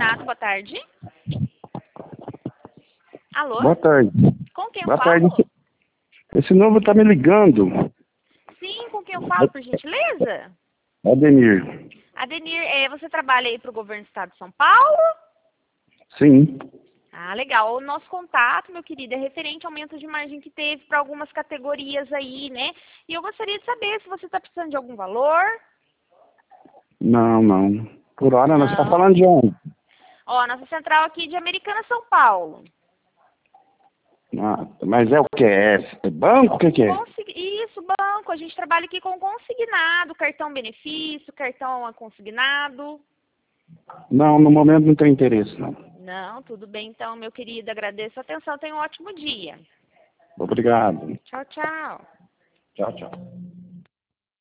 artesanato, boa tarde. Alô? Boa tarde. Com quem eu Boa falo? tarde. Esse número tá me ligando. Sim, com quem eu falo, por gentileza? Ademir. Adenir, você trabalha aí para o governo do estado de São Paulo? Sim. Ah, legal. O nosso contato, meu querido, é referente ao aumento de margem que teve para algumas categorias aí, né? E eu gostaria de saber se você está precisando de algum valor. Não, não. Por hora nós estamos Não. falando de onde? Ó, nossa central aqui de Americana, São Paulo. Ah, mas é o que é? É banco? O que é? Isso, banco. A gente trabalha aqui com consignado, cartão benefício, cartão consignado. Não, no momento não tem interesse, não. Não, tudo bem então, meu querido. Agradeço a atenção. Tenha um ótimo dia. Obrigado. Tchau, tchau. Tchau, tchau.